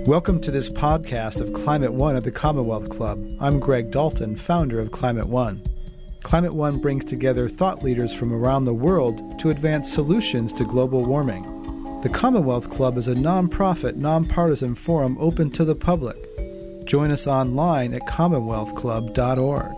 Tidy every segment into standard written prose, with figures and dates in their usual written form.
Welcome to this podcast of Climate One at the Commonwealth Club. I'm Greg Dalton, founder of Climate One. Climate One brings together thought leaders from around the world to advance solutions to global warming. The Commonwealth Club is a nonprofit, nonpartisan forum open to the public. Join us online at commonwealthclub.org.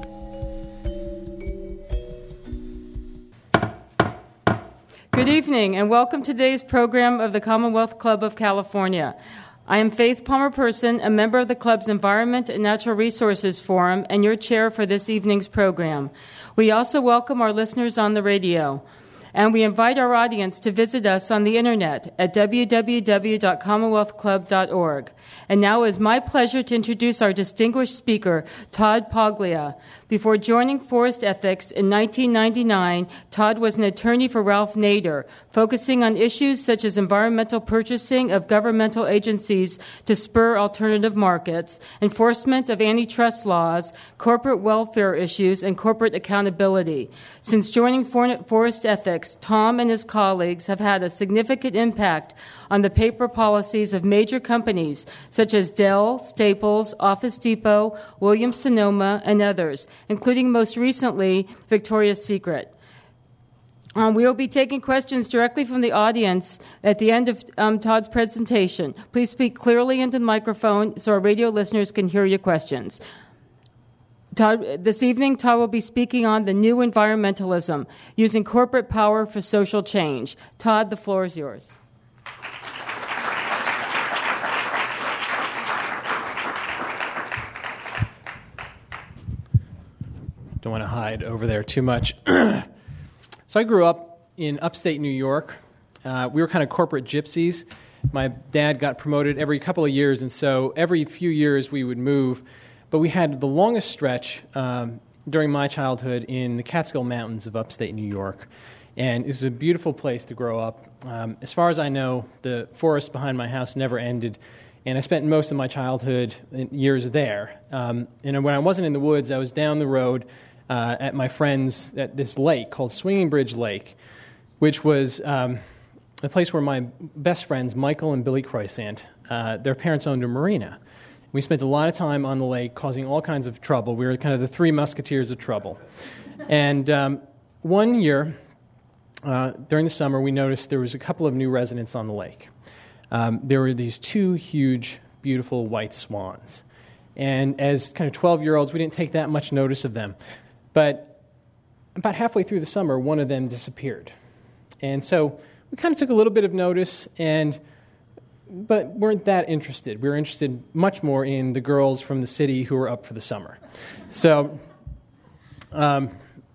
Good evening, and welcome to today's program of the Commonwealth Club of California. I am Faith Palmer-Person, a member of the club's Environment and Natural Resources Forum, and your chair for this evening's program. We also welcome our listeners on the radio, and we invite our audience to visit us on the internet at www.commonwealthclub.org. And now it is my pleasure to introduce our distinguished speaker, Todd Poglia. Before joining Forest Ethics in 1999, Todd was an attorney for Ralph Nader, focusing on issues such as environmental purchasing of governmental agencies to spur alternative markets, enforcement of antitrust laws, corporate welfare issues, and corporate accountability. Since joining Forest Ethics, Tom and his colleagues have had a significant impact on the paper policies of major companies such as Dell, Staples, Office Depot, Williams-Sonoma, and others, including most recently Victoria's Secret. We will be taking questions directly from the audience at the end of Todd's presentation. Please speak clearly into the microphone so our radio listeners can hear your questions. This evening, Todd will be speaking on the new environmentalism, using corporate power for social change. Todd, the floor is yours. Don't want to hide over there too much. So I grew up in upstate New York. We were kind of corporate gypsies. My dad got promoted every couple of years, and so every few years we would move. But we had the longest stretch during my childhood in the Catskill Mountains of upstate New York. And it was a beautiful place to grow up. As far as I know, the forest behind my house never ended. And I spent most of my childhood years there. And when I wasn't in the woods, I was down the road at my friend's, at this lake called Swinging Bridge Lake, which was a place where my best friends, Michael and Billy Croissant, their parents owned a marina. We spent a lot of time on the lake causing all kinds of trouble. We were kind of the three musketeers of trouble. And one year, during the summer, we noticed there was a couple of new residents on the lake. There were these two huge, beautiful white swans. And as kind of 12-year-olds, we didn't take that much notice of them. But about halfway through the summer, one of them disappeared. And so we kind of took a little bit of notice, but weren't that interested. We were interested much more in the girls from the city who were up for the summer. So, but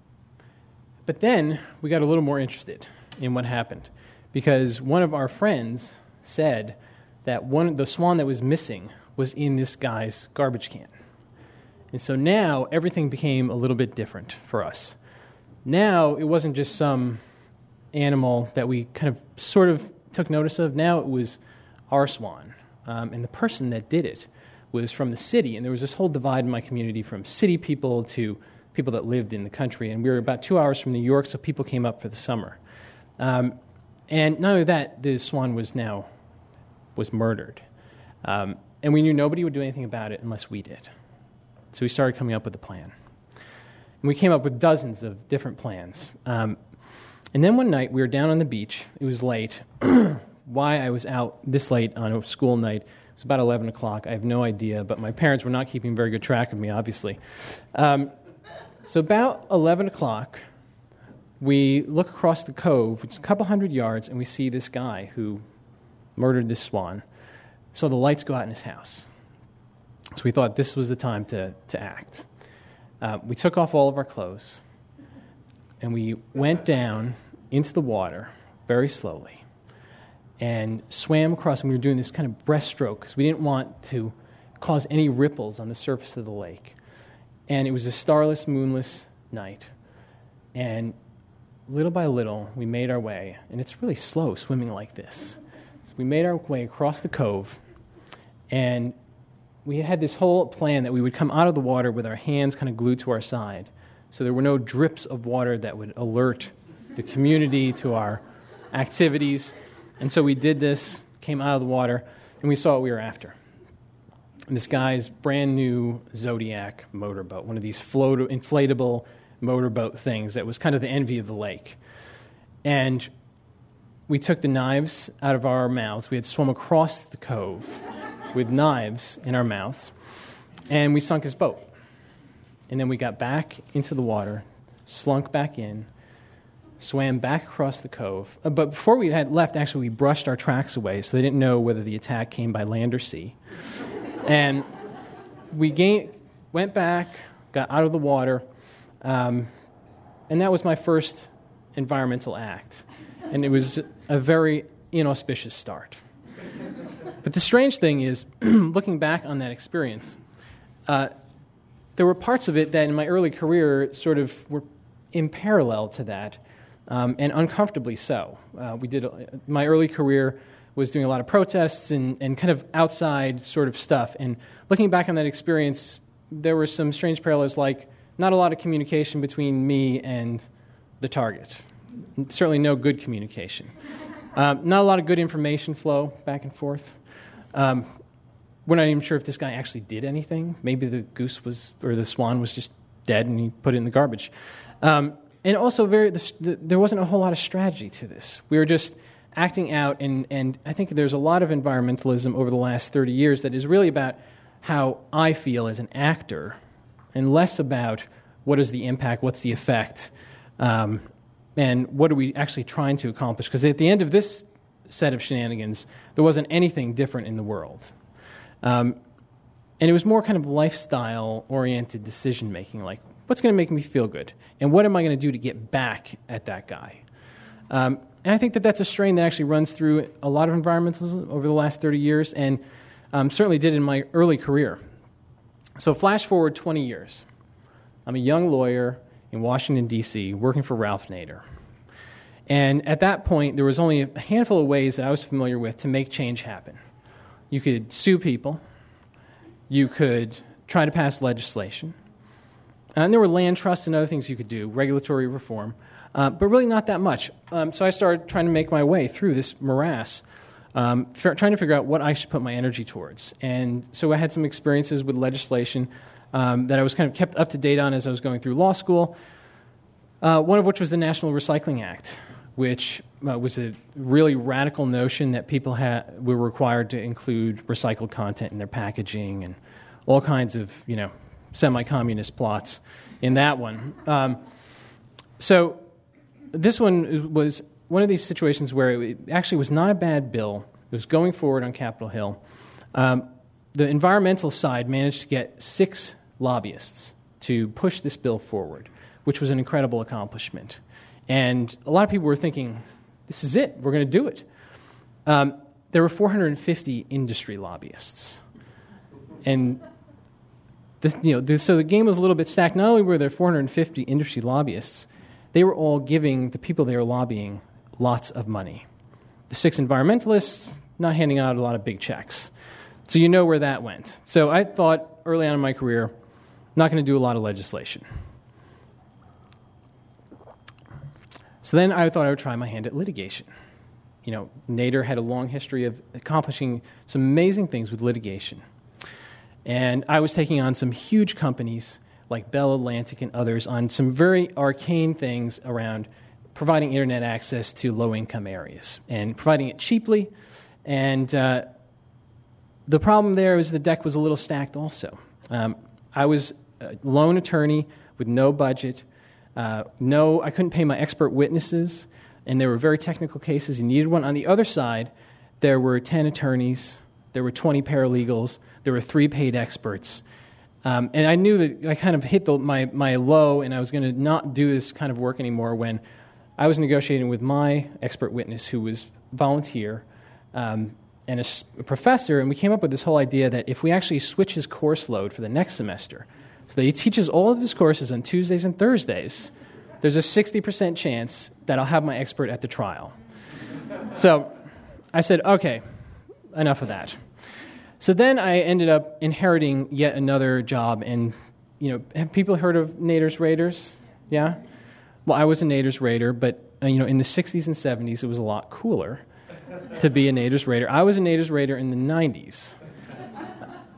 then we got a little more interested in what happened, because one of our friends said that the swan that was missing was in this guy's garbage can. And so now everything became a little bit different for us. Now it wasn't just some animal that we kind of sort of took notice of. Now it was our swan. And the person that did it was from the city. And there was this whole divide in my community from city people to people that lived in the country. And we were about 2 hours from New York, so people came up for the summer. And not only that, the swan was murdered. And we knew nobody would do anything about it unless we did. So we started coming up with a plan. And we came up with dozens of different plans. And then one night, we were down on the beach. It was late. Why I was out this late on a school night, it was about 11 o'clock. I have no idea, but my parents were not keeping very good track of me, obviously. So about 11 o'clock, we look across the cove, it's a couple hundred yards, and we see this guy who murdered this swan. So the lights go out in his house. So we thought this was the time to act. We took off all of our clothes, and we went down into the water very slowly and swam across, and we were doing this kind of breaststroke because we didn't want to cause any ripples on the surface of the lake. And it was a starless, moonless night. And little by little, we made our way, and it's really slow swimming like this. So we made our way across the cove, and we had this whole plan that we would come out of the water with our hands kind of glued to our side, so there were no drips of water that would alert the community to our activities. And so we did this, came out of the water, and we saw what we were after. this guy's brand new Zodiac motorboat, one of these inflatable motorboat things that was kind of the envy of the lake. And we took the knives out of our mouths. We had swum across the cove with knives in our mouths, and we sunk his boat. And then we got back into the water, slunk back in, swam back across the cove. But before we had left, actually, we brushed our tracks away, so they didn't know whether the attack came by land or sea. And we went back, got out of the water, and that was my first environmental act. And it was a very inauspicious start. But the strange thing is, looking back on that experience, there were parts of it that in my early career sort of were in parallel to that, and uncomfortably so. My early career was doing a lot of protests and kind of outside sort of stuff. And looking back on that experience, there were some strange parallels, like not a lot of communication between me and the target. Certainly no good communication. Not a lot of good information flow back and forth. We're not even sure if this guy actually did anything. Maybe the the swan was just dead and he put it in the garbage. And also, there wasn't a whole lot of strategy to this. We were just acting out, and I think there's a lot of environmentalism over the last 30 years that is really about how I feel as an actor, and less about what is the impact, what's the effect, and what are we actually trying to accomplish. Because at the end of this set of shenanigans, there wasn't anything different in the world. And it was more kind of lifestyle-oriented decision-making, like, what's going to make me feel good? And what am I going to do to get back at that guy? And I think that that's a strain that actually runs through a lot of environmentalism over the last 30 years, and certainly did in my early career. So flash forward 20 years. I'm a young lawyer in Washington, D.C., working for Ralph Nader. And at that point, there was only a handful of ways that I was familiar with to make change happen. You could sue people. You could try to pass legislation. And there were land trusts and other things you could do, regulatory reform, but really not that much. So I started trying to make my way through this morass, trying to figure out what I should put my energy towards. And so I had some experiences with legislation that I was kind of kept up to date on as I was going through law school, one of which was the National Recycling Act, which was a really radical notion that people were required to include recycled content in their packaging and all kinds of, semi-communist plots in that one. So this one was one of these situations where it actually was not a bad bill. It was going forward on Capitol Hill. The environmental side managed to get 6 lobbyists to push this bill forward, which was an incredible accomplishment. And a lot of people were thinking, this is it, we're going to do it. There were 450 industry lobbyists. And so the game was a little bit stacked. Not only were there 450 industry lobbyists, they were all giving the people they were lobbying lots of money. The 6 environmentalists, not handing out a lot of big checks. So you know where that went. So I thought early on in my career, not going to do a lot of legislation. So then I thought I would try my hand at litigation. Nader had a long history of accomplishing some amazing things with litigation. And I was taking on some huge companies like Bell Atlantic and others on some very arcane things around providing internet access to low-income areas and providing it cheaply. And the problem there was the deck was a little stacked also. I was a lone attorney with no budget. I couldn't pay my expert witnesses, and there were very technical cases. You needed one. On the other side, there were 10 attorneys, there were 20 paralegals, there were 3 paid experts. And I knew that I kind of hit my low, and I was going to not do this kind of work anymore when I was negotiating with my expert witness, who was volunteer, and a professor, and we came up with this whole idea that if we actually switch his course load for the next semester, so that he teaches all of his courses on Tuesdays and Thursdays, there's a 60% chance that I'll have my expert at the trial. So I said, okay, enough of that. So then I ended up inheriting yet another job, and have people heard of Nader's Raiders? Yeah? Well, I was a Nader's Raider, but in the 60s and 70s, it was a lot cooler to be a Nader's Raider. I was a Nader's Raider in the 90s.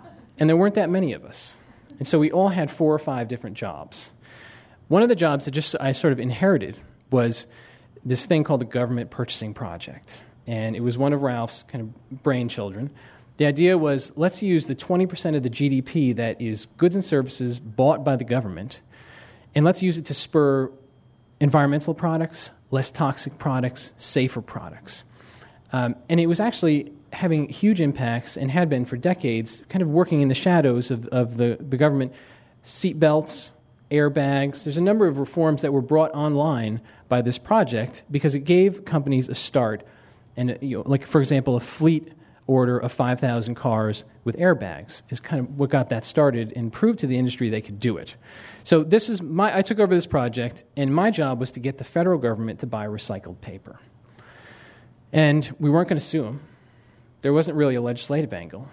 And there weren't that many of us. And so we all had 4 or 5 different jobs. One of the jobs that I sort of inherited was this thing called the Government Purchasing Project. And it was one of Ralph's kind of brainchildren. The idea was, let's use the 20% of the GDP that is goods and services bought by the government, and let's use it to spur environmental products, less toxic products, safer products. And it was actually having huge impacts, and had been for decades, kind of working in the shadows of the government. Seat belts, airbags. There's a number of reforms that were brought online by this project because it gave companies a start. And like, for example, a fleet order of 5,000 cars with airbags is kind of what got that started and proved to the industry they could do it. So I took over this project, and my job was to get the federal government to buy recycled paper. And we weren't going to sue them. There wasn't really a legislative angle.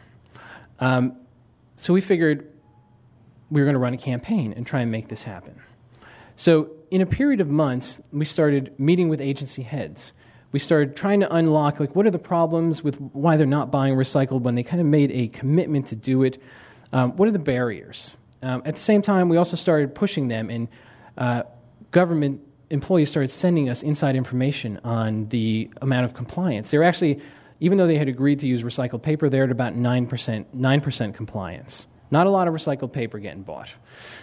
So we figured we were going to run a campaign and try and make this happen. So in a period of months, we started meeting with agency heads. We started trying to unlock, like, what are the problems with why they're not buying recycled when they kind of made a commitment to do it? What are the barriers? At the same time, we also started pushing them, and government employees started sending us inside information on the amount of compliance. They were actually, even though they had agreed to use recycled paper, they're at about 9% compliance. Not a lot of recycled paper getting bought.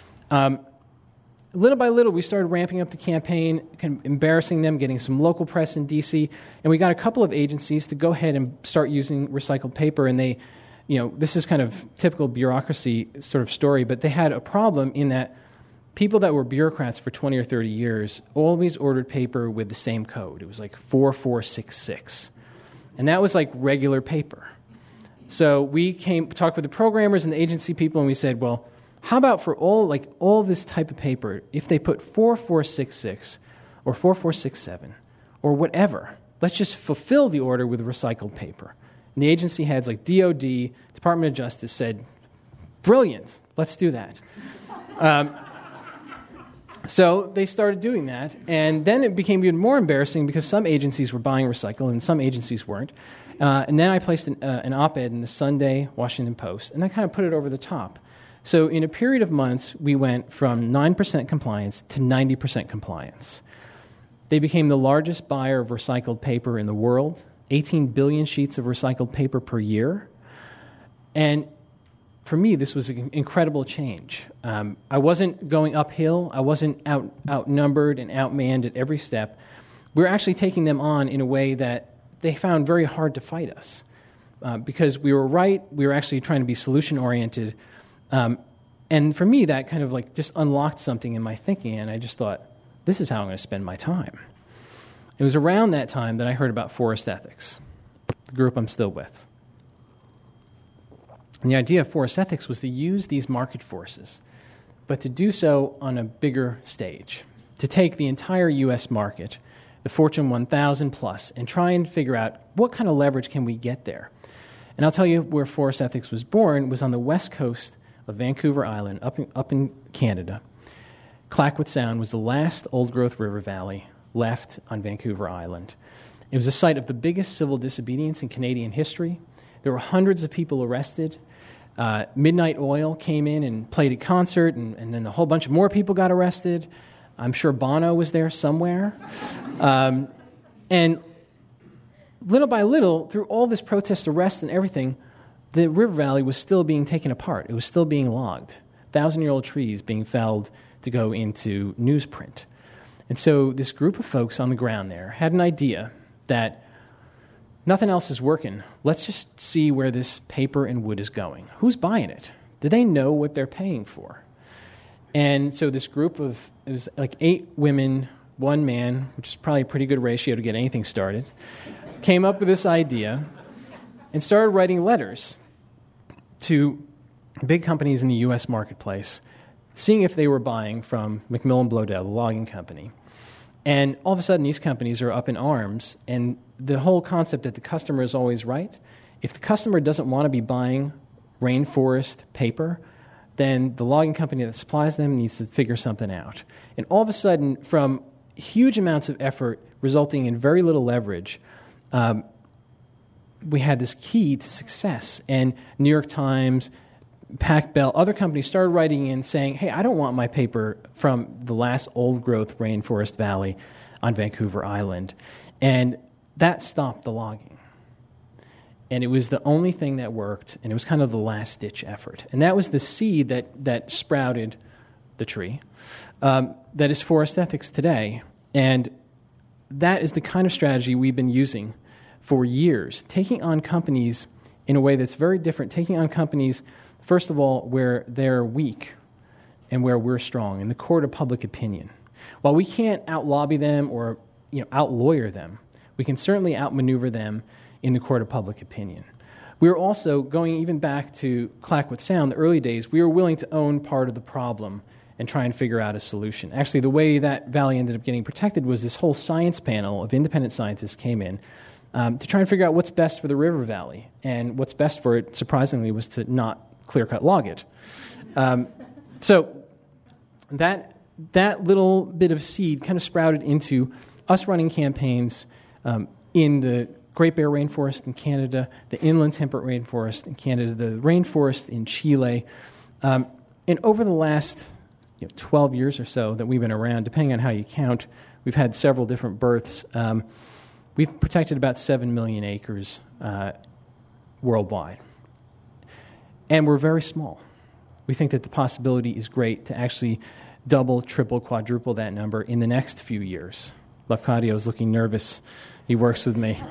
Little by little, we started ramping up the campaign, kind of embarrassing them, getting some local press in D.C., and we got a couple of agencies to go ahead and start using recycled paper, and they, this is kind of typical bureaucracy sort of story, but they had a problem in that people that were bureaucrats for 20 or 30 years always ordered paper with the same code. It was like 4466, and that was like regular paper. So we talked with the programmers and the agency people, and we said, well, how about for all this type of paper, if they put 4466 or 4467 or whatever, let's just fulfill the order with recycled paper. And the agency heads like DOD, Department of Justice said, brilliant, let's do that. So they started doing that, and then it became even more embarrassing because some agencies were buying recycled and some agencies weren't. And then I placed an op-ed in the Sunday Washington Post, and that kind of put it over the top. So in a period of months, we went from 9% compliance to 90% compliance. They became the largest buyer of recycled paper in the world, 18 billion sheets of recycled paper per year. And for me, this was an incredible change. I wasn't going uphill. I wasn't outnumbered and outmanned at every step. We were actually taking them on in a way that they found very hard to fight us because we were right. We were actually trying to be solution-oriented. And for me, that kind of like just unlocked something in my thinking, and I just thought, this is how I'm going to spend my time. It was around that time that I heard about Forest Ethics, the group I'm still with. And the idea of Forest Ethics was to use these market forces, but to do so on a bigger stage, to take the entire U.S. market, the Fortune 1000 plus, and try and figure out what kind of leverage can we get there. And I'll tell you where Forest Ethics was born was on the west coast of Vancouver Island, up in Canada. Clayoquot Sound was the last old-growth river valley left on Vancouver Island. It was the site of the biggest civil disobedience in Canadian history. There were hundreds of people arrested. Midnight Oil came in and played a concert, and then a whole bunch of more people got arrested. I'm sure Bono was there somewhere. And little by little, through all this protest, arrest, and everything, the river valley was still being taken apart. It was still being logged. 1,000-year-old trees being felled to go into newsprint. And so this group of folks on the ground there had an idea that nothing else is working. Let's just see where this paper and wood is going. Who's buying it? Do they know what they're paying for? And so this group it was like 8 women, 1 man, which is probably a pretty good ratio to get anything started, came up with this idea and started writing letters to big companies in the U.S. marketplace, seeing if they were buying from McMillan Bloedel, the logging company. And all of a sudden, these companies are up in arms, and the whole concept that the customer is always right, if the customer doesn't want to be buying rainforest paper, then the logging company that supplies them needs to figure something out. And all of a sudden, from huge amounts of effort resulting in very little leverage, we had this key to success. And New York Times, Pac Bell, other companies started writing in saying, hey, I don't want my paper from the last old-growth rainforest valley on Vancouver Island. And that stopped the logging. And it was the only thing that worked, and it was kind of the last-ditch effort. And that was the seed that sprouted the tree that is forest ethics today. And that is the kind of strategy we've been using for years, taking on companies in a way that's very different, taking on companies, first of all, where they're weak and where we're strong, in the court of public opinion. While we can't out-lobby them or out-lawyer them, we can certainly outmaneuver them in the court of public opinion. We were also, going even back to Clayoquot Sound, the early days, we were willing to own part of the problem and try and figure out a solution. Actually, the way that valley ended up getting protected was this whole science panel of independent scientists came in to try and figure out what's best for the river valley. And what's best for it, surprisingly, was to not clear-cut log it. So that little bit of seed kind of sprouted into us running campaigns in the Great Bear Rainforest in Canada, the inland temperate rainforest in Canada, the rainforest in Chile. And over the last 12 years or so that we've been around, depending on how you count, we've had several different births. We've protected about 7 million acres worldwide. And we're very small. We think that the possibility is great to actually double, triple, quadruple that number in the next few years. Lefkadio is looking nervous. He works with me.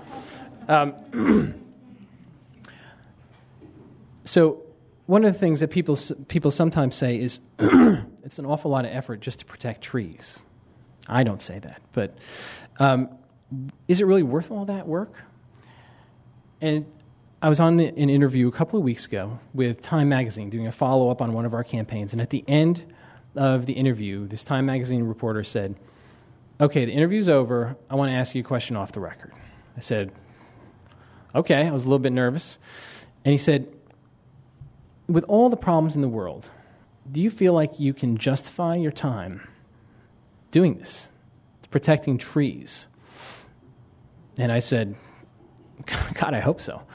So one of the things that people sometimes say is it's an awful lot of effort just to protect trees. I don't say that, but is it really worth all that work? And I was on an interview a couple of weeks ago with Time Magazine doing a follow-up on one of our campaigns, and at the end of the interview, this Time Magazine reporter said, okay, the interview's over. I want to ask you a question off the record. I said, okay. I was a little bit nervous. And he said, with all the problems in the world, do you feel like you can justify your time doing this, protecting trees? And I said, God, I hope so.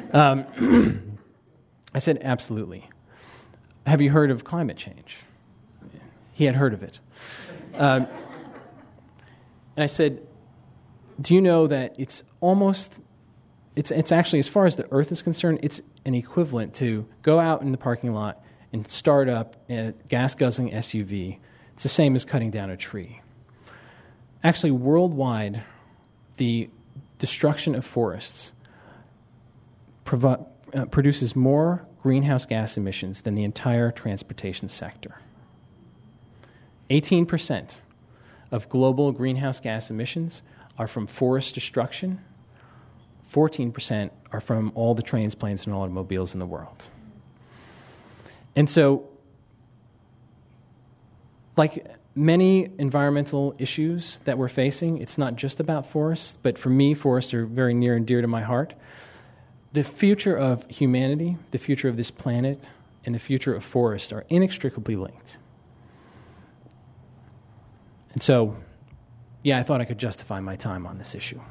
I said, absolutely. Have you heard of climate change? He had heard of it. And I said, do you know that it's actually, as far as the Earth is concerned, it's an equivalent to go out in the parking lot and start up a gas-guzzling SUV. It's the same as cutting down a tree. Actually, worldwide, the destruction of forests produces more greenhouse gas emissions than the entire transportation sector. 18% of global greenhouse gas emissions are from forest destruction. 14% are from all the trains, planes, and automobiles in the world. And so, like many environmental issues that we're facing, it's not just about forests, but for me, forests are very near and dear to my heart. The future of humanity, the future of this planet, and the future of forests are inextricably linked. And so, yeah, I thought I could justify my time on this issue.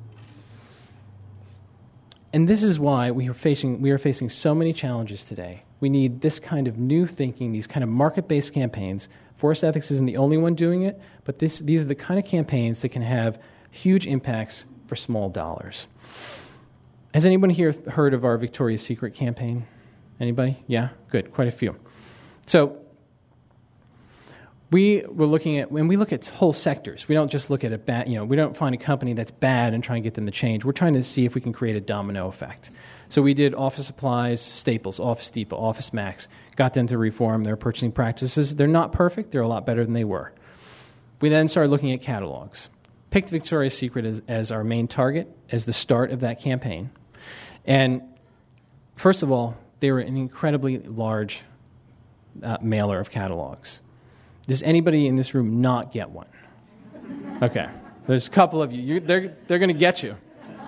And this is why we are facing so many challenges today. We need this kind of new thinking, these kind of market-based campaigns. Forest ethics isn't the only one doing it, but these are the kind of campaigns that can have huge impacts for small dollars. Has anyone here heard of our Victoria's Secret campaign? Anybody? Yeah? Good. Quite a few. So we were looking at, when we look at whole sectors, we don't just look at a bad, we don't find a company that's bad and try and get them to change. We're trying to see if we can create a domino effect. So we did office supplies, Staples, Office Depot, Office Max, got them to reform their purchasing practices. They're not perfect. They're a lot better than they were. We then started looking at catalogs. Picked Victoria's Secret as our main target, as the start of that campaign. And first of all, they were an incredibly large mailer of catalogs. Does anybody in this room not get one? Okay. There's a couple of you. They're going to get you.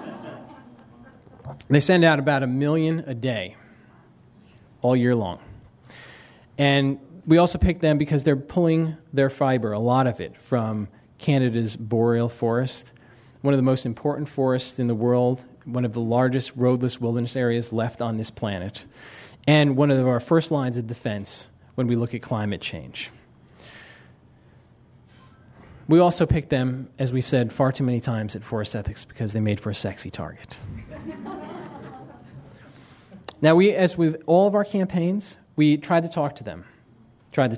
They send out about 1 million a day, all year long. And we also picked them because they're pulling their fiber, a lot of it, from Canada's boreal forest, one of the most important forests in the world, one of the largest roadless wilderness areas left on this planet. and one of our first lines of defense when we look at climate change. We also picked them, as we've said far too many times at Forest Ethics, because they made for a sexy target. Now, we, as with all of our campaigns, we tried to talk to them. For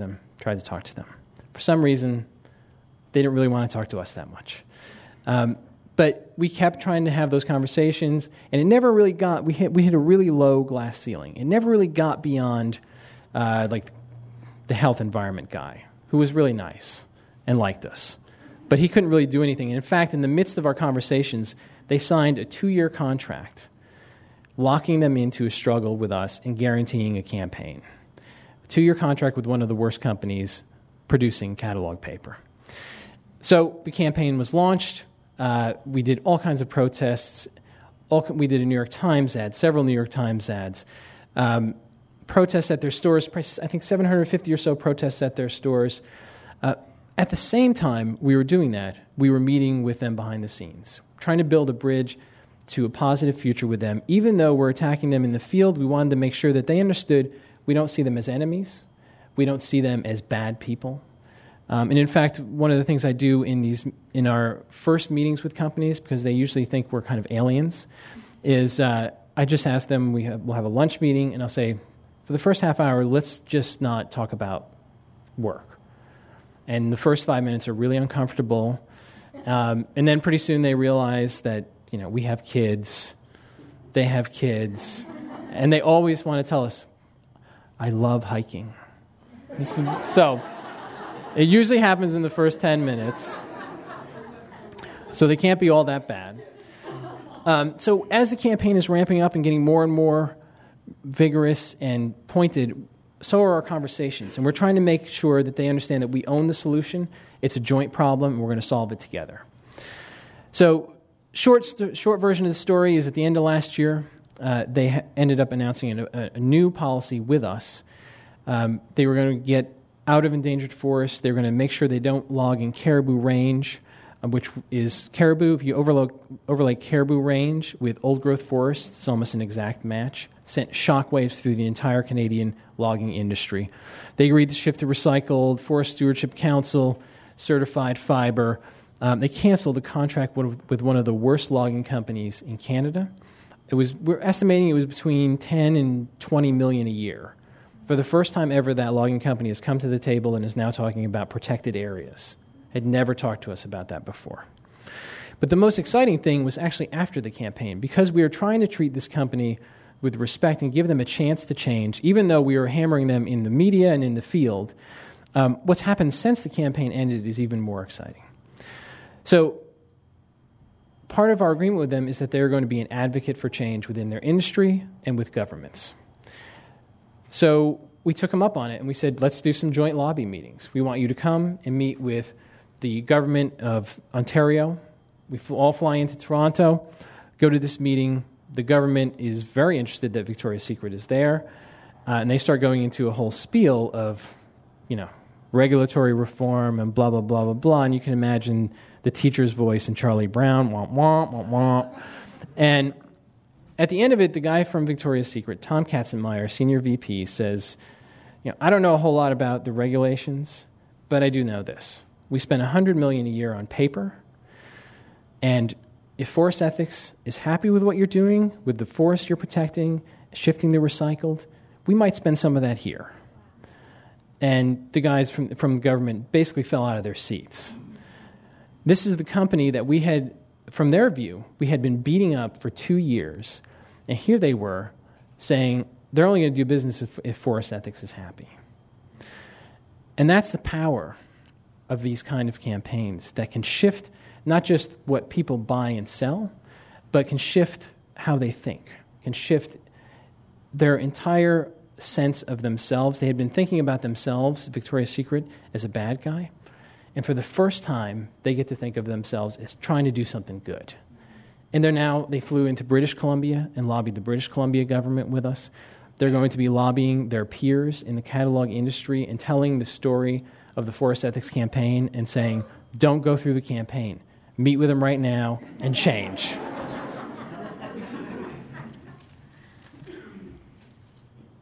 some reason, they didn't really want to talk to us that much. But we kept trying to have those conversations, and it never really got, we hit a really low glass ceiling. It never really got beyond like the health environment guy, who was really nice and liked us. But he couldn't really do anything. And in fact, in the midst of our conversations, they signed a 2-year contract, locking them into a struggle with us and guaranteeing a campaign. A 2-year contract with one of the worst companies producing catalog paper. So the campaign was launched. We did all kinds of protests. We did a New York Times ad, several New York Times ads. Protests at their stores, I think 750 or so protests at their stores. At the same time we were doing that, we were meeting with them behind the scenes, trying to build a bridge to a positive future with them. Even though we're attacking them in the field, we wanted to make sure that they understood we don't see them as enemies. We don't see them as bad people. And in fact, one of the things I do in our first meetings with companies, because they usually think we're kind of aliens, is I just ask them, we'll have a lunch meeting, and I'll say, for the first half hour, let's just not talk about work. And the first 5 minutes are really uncomfortable. And then pretty soon they realize that, we have kids, they have kids, and they always want to tell us, I love hiking. So it usually happens in the first 10 minutes. So they can't be all that bad. So as the campaign is ramping up and getting more and more vigorous and pointed, so are our conversations. And we're trying to make sure that they understand that we own the solution. It's a joint problem, and we're going to solve it together. So short version of the story is at the end of last year, they ended up announcing a new policy with us. They were going to get out of endangered forests. They were going to make sure they don't log in Caribou Range, which is caribou. If you overlay Caribou Range with old-growth forests, it's almost an exact match. Sent shockwaves through the entire Canadian logging industry. They agreed to shift to recycled, Forest Stewardship Council, certified fiber. They canceled the contract with one of the worst logging companies in Canada. We're estimating it was between 10 and 20 million a year. For the first time ever, that logging company has come to the table and is now talking about protected areas. Had never talked to us about that before. But the most exciting thing was actually after the campaign, because we were trying to treat this company with respect and give them a chance to change, even though we were hammering them in the media and in the field. What's happened since the campaign ended is even more exciting. So part of our agreement with them is that they're going to be an advocate for change within their industry and with governments. So we took them up on it, and we said, let's do some joint lobby meetings. We want you to come and meet with the government of Ontario. We all fly into Toronto, go to this meeting. The government is very interested that Victoria's Secret is there, and they start going into a whole spiel of, regulatory reform and blah, blah, blah, blah, blah, and you can imagine the teacher's voice and Charlie Brown, womp, womp, womp, womp. And at the end of it, the guy from Victoria's Secret, Tom Katzenmeyer, Senior VP, says, I don't know a whole lot about the regulations, but I do know this. We spend $100 million a year on paper, and if Forest Ethics is happy with what you're doing, with the forest you're protecting, shifting the recycled, we might spend some of that here. And the guys from government basically fell out of their seats. This is the company that we had, from their view, we had been beating up for 2 years, and here they were saying they're only going to do business if Forest Ethics is happy. And that's the power of these kind of campaigns that can shift not just what people buy and sell, but can shift how they think, can shift their entire sense of themselves. They had been thinking about themselves, Victoria's Secret, as a bad guy. And for the first time, they get to think of themselves as trying to do something good. And they flew into British Columbia and lobbied the British Columbia government with us. They're going to be lobbying their peers in the catalog industry and telling the story of the Forest Ethics campaign and saying, don't go through the campaign. Meet with them right now and change.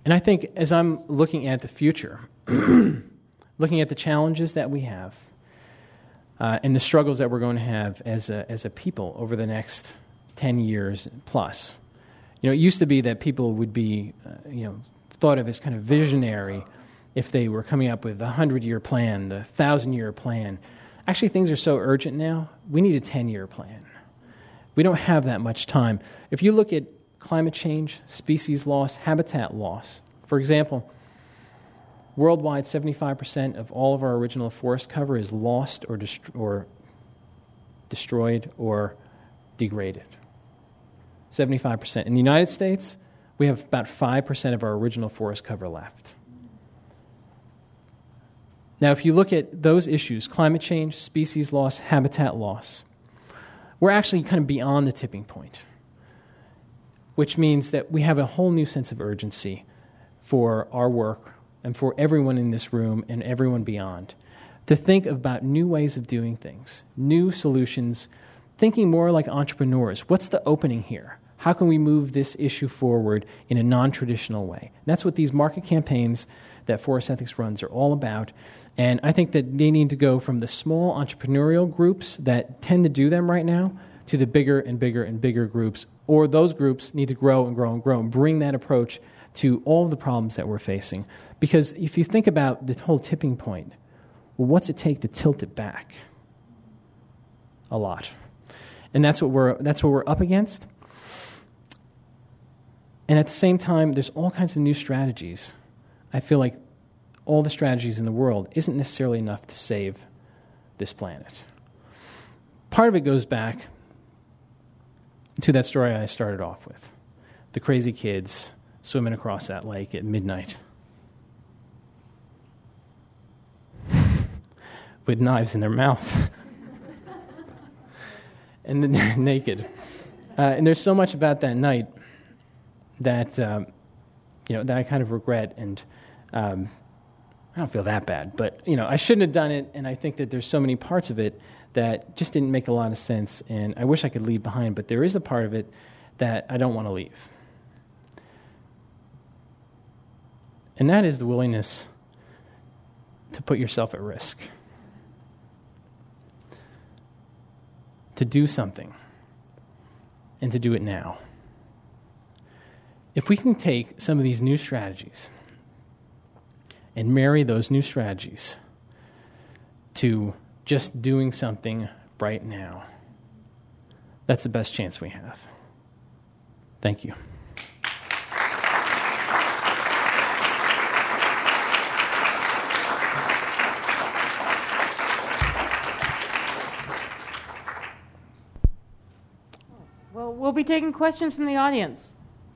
And I think as I'm looking at the future, looking at the challenges that we have, and the struggles that we're going to have as a people over the next 10 years plus. It used to be that people would be, thought of as kind of visionary if they were coming up with the 100-year plan, the 1,000-year plan. Actually, things are so urgent now, we need a 10-year plan. We don't have that much time. If you look at climate change, species loss, habitat loss, for example, worldwide, 75% of all of our original forest cover is lost or destroyed or degraded. 75%. In the United States, we have about 5% of our original forest cover left. Now, if you look at those issues, climate change, species loss, habitat loss, we're actually kind of beyond the tipping point, which means that we have a whole new sense of urgency for our work and for everyone in this room and everyone beyond to think about new ways of doing things, new solutions, thinking more like entrepreneurs. What's the opening here? How can we move this issue forward in a non-traditional way? And that's what these market campaigns that Forest Ethics runs are all about. And I think that they need to go from the small entrepreneurial groups that tend to do them right now to the bigger and bigger and bigger groups, or those groups need to grow and grow and grow and bring that approach to all of the problems that we're facing. Because if you think about the whole tipping point, well, what's it take to tilt it back? A lot. And that's what we're up against. And at the same time, there's all kinds of new strategies. I feel like all the strategies in the world isn't necessarily enough to save this planet. Part of it goes back to that story I started off with. The crazy kids swimming across that lake at midnight with knives in their mouth and then naked. And there's so much about that night that that I kind of regret, and I don't feel that bad, but I shouldn't have done it, and I think that there's so many parts of it that just didn't make a lot of sense, and I wish I could leave behind, but there is a part of it that I don't want to leave. And that is the willingness to put yourself at risk, to do something, and to do it now. If we can take some of these new strategies and marry those new strategies to just doing something right now, that's the best chance we have. Thank you. Well, we'll be taking questions from the audience.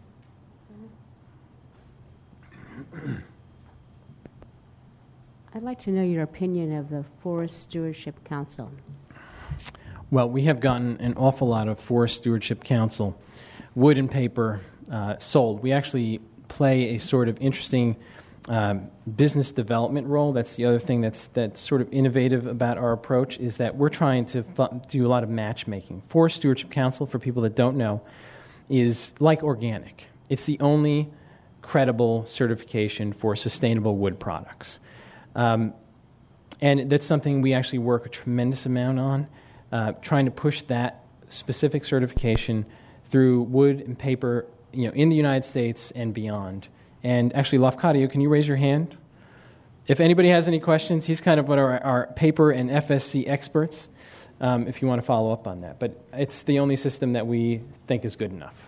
I'd like to know your opinion of the Forest Stewardship Council. Well, we have gotten an awful lot of Forest Stewardship Council wood and paper sold. We actually play a sort of interesting business development role. That's the other thing that's sort of innovative about our approach, is that we're trying to do a lot of matchmaking. Forest Stewardship Council, for people that don't know, is like organic. It's the only credible certification for sustainable wood products. And that's something we actually work a tremendous amount on, trying to push that specific certification through wood and paper, in the United States and beyond. And actually, Lafcadio, can you raise your hand? If anybody has any questions, he's kind of one of our paper and FSC experts, if you want to follow up on that. But it's the only system that we think is good enough.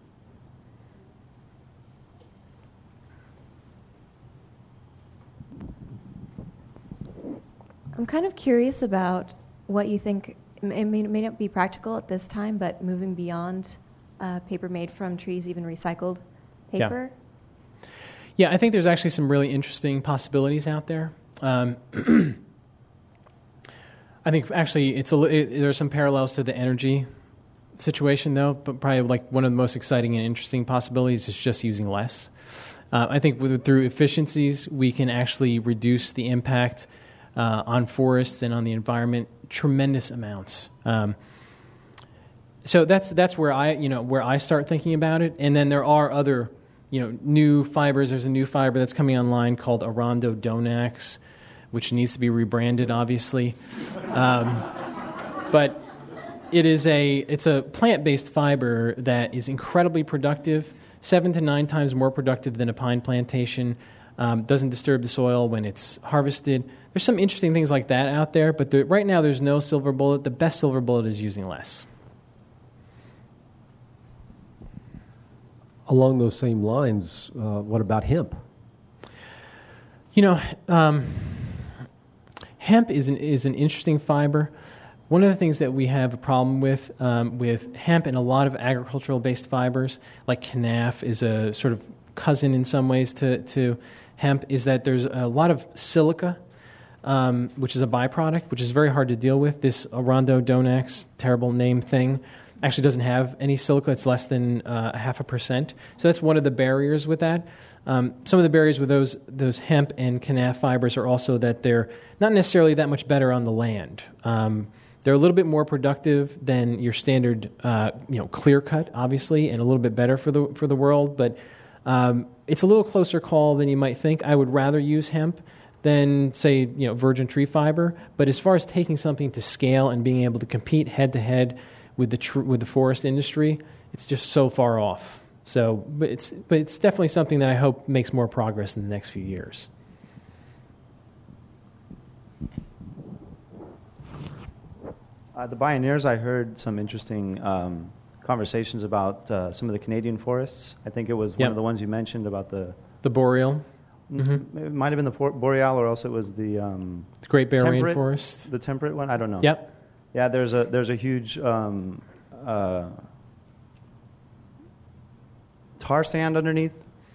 I'm kind of curious about what you think. It may not be practical at this time, but moving beyond paper made from trees, even recycled paper. Yeah, I think there's actually some really interesting possibilities out there. I think actually there's some parallels to the energy situation, though, but probably like one of the most exciting and interesting possibilities is just using less. I think through efficiencies, we can actually reduce the impact on forests and on the environment tremendous amounts. So that's where I start thinking about it. And then there are other new fibers. There's a new fiber that's coming online called Arando Donax, which needs to be rebranded, obviously. But it's a plant-based fiber that is incredibly productive, 7 to 9 times more productive than a pine plantation. Doesn't disturb the soil when it's harvested. There's some interesting things like that out there, but right now there's no silver bullet. The best silver bullet is using less. Along those same lines, what about hemp? Hemp is an interesting fiber. One of the things that we have a problem with hemp and a lot of agricultural-based fibers, like Kenaf is a sort of cousin in some ways to hemp, is that there's a lot of silica, which is a byproduct, which is very hard to deal with. This Arando Donax, terrible name thing, actually doesn't have any silica. It's less than 0.5%. So that's one of the barriers with that. Some of the barriers with those hemp and Kenaf fibers are also that they're not necessarily that much better on the land. They're a little bit more productive than your standard, clear cut, obviously, and a little bit better for the world. But it's a little closer call than you might think. I would rather use hemp than, say, virgin tree fiber. But as far as taking something to scale and being able to compete head to head with the forest industry, it's just so far off. So, but it's definitely something that I hope makes more progress in the next few years. The Bioneers, I heard some interesting conversations about some of the Canadian forests. I think it was one of the ones you mentioned about the boreal. Mm-hmm. It might have been the boreal, or else it was the Great Bear Rainforest. The temperate one. I don't know. Yep. Yeah, there's a huge tar sand underneath,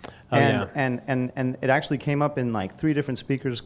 and it actually came up in like 3 different speakers'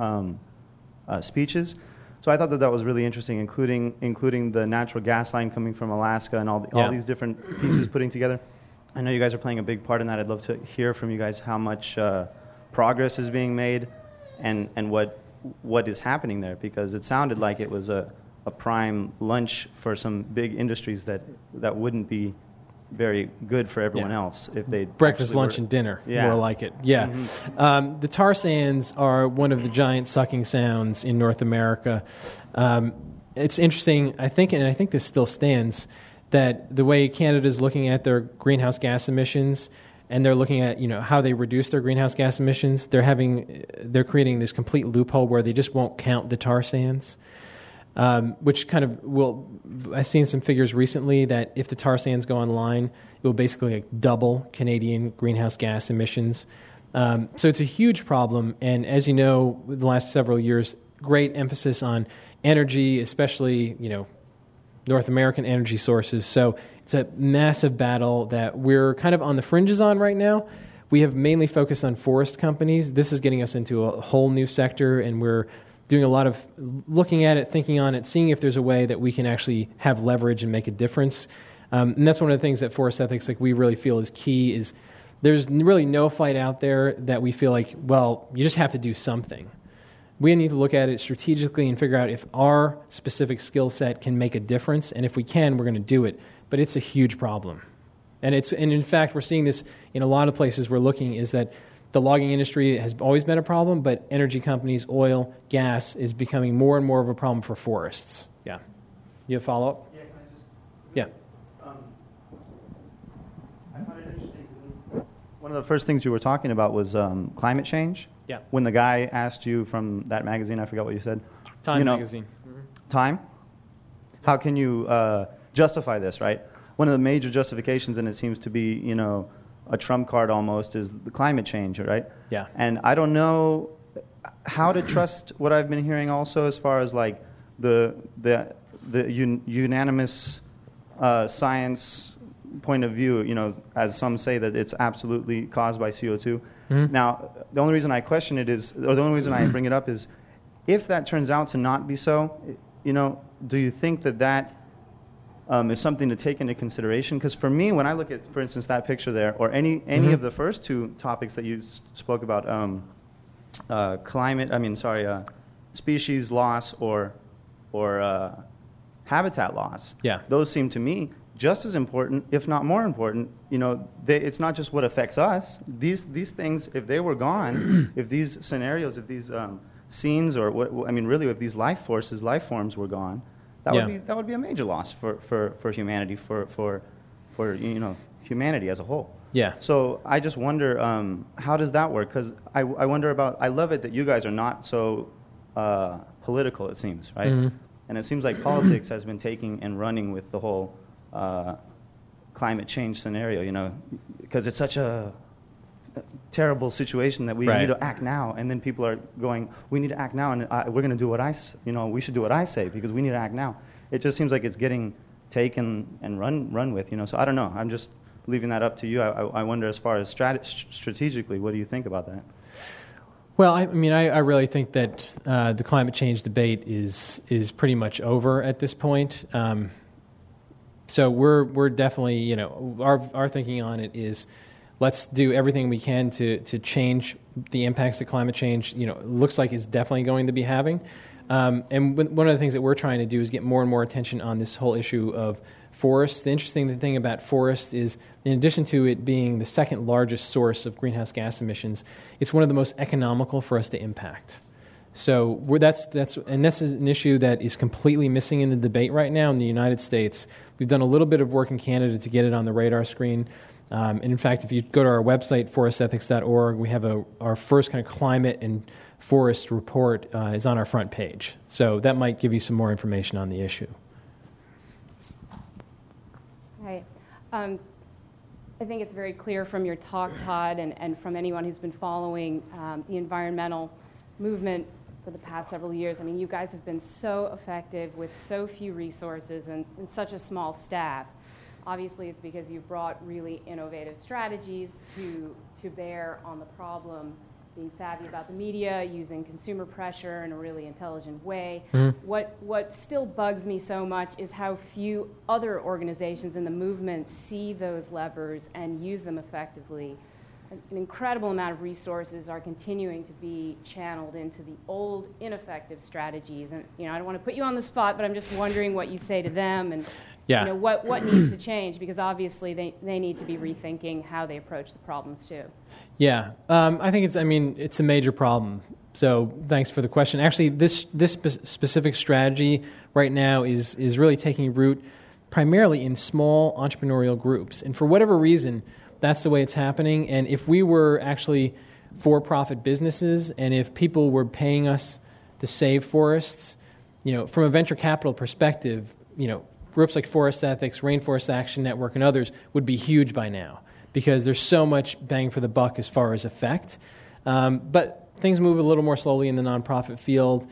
speeches. So I thought that was really interesting, including the natural gas line coming from Alaska and all these different pieces putting together. I know you guys are playing a big part in that. I'd love to hear from you guys how much progress is being made and what is happening there, because it sounded like it was a prime lunch for some big industries that wouldn't be very good for everyone else if they breakfast, lunch, and dinner. More like it. Yeah, mm-hmm. The tar sands are one of the giant sucking sounds in North America. It's interesting. I think this still stands, that the way Canada is looking at their greenhouse gas emissions, and they're looking at how they reduce their greenhouse gas emissions. They're creating this complete loophole where they just won't count the tar sands. Which kind of I've seen some figures recently that if the tar sands go online, it will basically double Canadian greenhouse gas emissions. So it's a huge problem. And as you know, the last several years, great emphasis on energy, especially, North American energy sources. So it's a massive battle that we're kind of on the fringes on right now. We have mainly focused on forest companies. This is getting us into a whole new sector, and we're doing a lot of looking at it, thinking on it, seeing if there's a way that we can actually have leverage and make a difference. And that's one of the things that Forest Ethics, we really feel is key, is there's really no fight out there that we feel like, well, you just have to do something. We need to look at it strategically and figure out if our specific skill set can make a difference, and if we can, we're going to do it. But it's a huge problem. And in fact, we're seeing this in a lot of places we're looking, is that the logging industry has always been a problem, but energy companies, oil, gas, is becoming more and more of a problem for forests. Yeah. You have a follow-up? Yeah, can I just... Yeah. I find it interesting because one of the first things you were talking about was climate change. Yeah. When the guy asked you from that magazine, I forgot what you said. Time magazine. Mm-hmm. Time? How can you justify this, right? One of the major justifications, and it seems to be, a trump card almost, is the climate change, right? Yeah. And I don't know how to trust what I've been hearing also as far as like the unanimous science point of view, as some say that it's absolutely caused by CO2. Mm-hmm. Now, the only reason I question it is, or the only reason I bring it up is, if that turns out to not be so, do you think that is something to take into consideration? Because for me, when I look at, for instance, that picture there, or any mm-hmm. of the first 2 topics that you spoke about, species loss or habitat loss. Yeah. Those seem to me just as important, if not more important. It's not just what affects us. These things, if they were gone, if these scenarios, if these scenes, or really, if these life forms were gone, that would be a major loss for humanity, for humanity as a whole. Yeah. So I just wonder, how does that work? Because I wonder about. I love it that you guys are not so political. It seems, right? Mm-hmm. And it seems like politics has been taking and running with the whole climate change scenario. Because it's such a terrible situation that we need to act now. And then people are going, we need to act now, and we're going to do what we should do what I say because we need to act now. It just seems like it's getting taken and run with. So I don't know. I'm just leaving that up to you. I wonder, as far as strategically, what do you think about that? Well, I really think that the climate change debate is pretty much over at this point. So we're definitely, our thinking on it is, let's do everything we can to change the impacts that climate change, looks like is definitely going to be having. And one of the things that we're trying to do is get more and more attention on this whole issue of forests. The interesting thing about forests is, in addition to it being the second largest source of greenhouse gas emissions, it's one of the most economical for us to impact. So that's an issue that is completely missing in the debate right now in the United States. We've done a little bit of work in Canada to get it on the radar screen. And in fact, if you go to our website, forestethics.org, we have our first kind of climate and forest report is on our front page. So that might give you some more information on the issue. Right. I think it's very clear from your talk, Todd, and from anyone who's been following the environmental movement for the past several years. You guys have been so effective with so few resources and such a small staff. Obviously, it's because you've brought really innovative strategies to bear on the problem, being savvy about the media, using consumer pressure in a really intelligent way. Mm-hmm. What still bugs me so much is how few other organizations in the movement see those levers and use them effectively. An incredible amount of resources are continuing to be channeled into the old, ineffective strategies. And I don't want to put you on the spot, but I'm just wondering what you say to them and what needs to change, because obviously they need to be rethinking how they approach the problems too. Yeah, I think it's a major problem. So thanks for the question. Actually, this specific strategy right now is really taking root primarily in small entrepreneurial groups. And for whatever reason, that's the way it's happening. And if we were actually for-profit businesses, and if people were paying us to save forests, from a venture capital perspective, groups like Forest Ethics, Rainforest Action Network, and others would be huge by now, because there's so much bang for the buck as far as effect. But things move a little more slowly in the nonprofit field,